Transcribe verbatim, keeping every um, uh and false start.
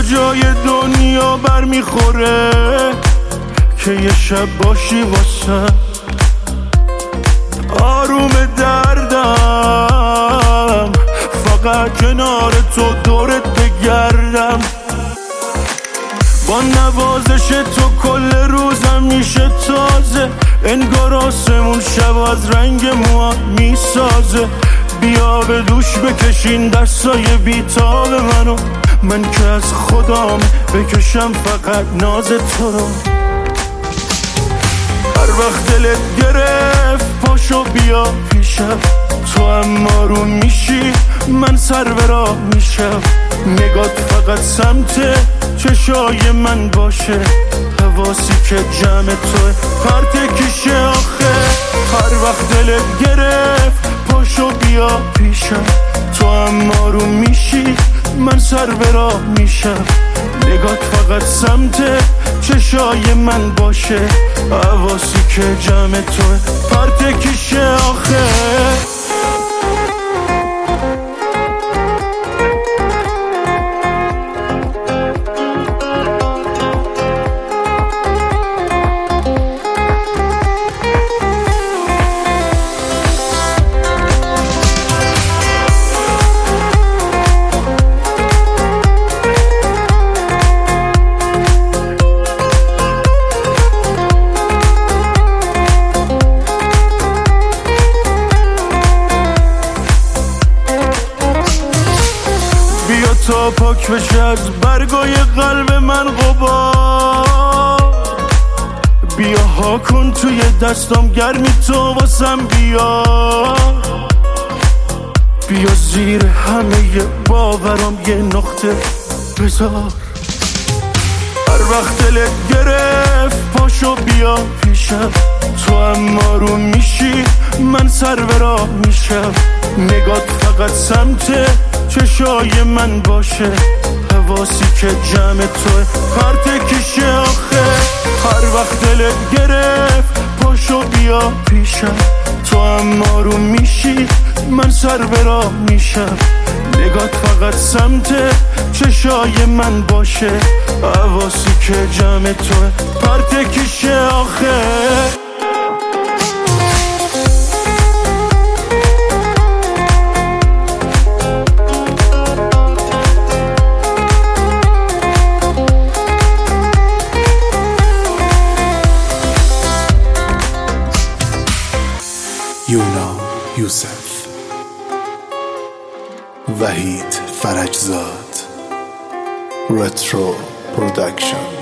کجای دنیا بر میخوره که یه شب باشی واسه آروم دردم، فقط کنار تو دورت بگردم. با نوازش تو کل روزم میشه تازه، انگار آسمون شب از رنگ موها میسازه. بیا به دوش بکشین دستای بیتاب منو، من که از خودم بکشم فقط ناز تو رو. هر وقت دلت گرفت پاشو بیا پیشم، تو هم آروم میشی من سر به راه میشم. نگات فقط سمت چشای من باشه، حواسی که جمع توه پرت کیشه آخه. هر وقت دلت گرفت پاشو بیا پیشم، تو هم آروم میشی من سر به راه میشم. نگات فقط سمت چشای من باشه، حواسی که جمع توه پرت کیشه آخه. تا پاک بشه از برگای قلب من غبار، بیا ها کن توی دستم گرمی تو واسم بیا. بیا زیر همه باورم یه نقطه بذار. هر وقت دلت گرفت پاشو بیا پیشم، تو هم آروم میشی من سر به راه میشم. نگات فقط سمت چشای من باشه، حواسی که جمع توه پرت کیشه آخه. هر وقت دلت گرفت پاشو بیا پیشم، تو هم آروم میشی من سر به راه میشم. نگات فقط سمت چشای من باشه، حواسی که جمع توه پرت کیشه آخه. یونا یوسف، وحید فرجزاد، رترو پرودکشن.